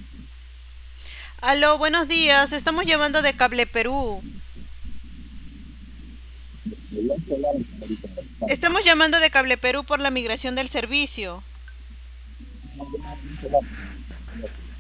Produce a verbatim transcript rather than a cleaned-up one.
Aló, buenos días. Estamos llamando de Cable Perú. Estamos llamando de Cable Perú por la migración del servicio.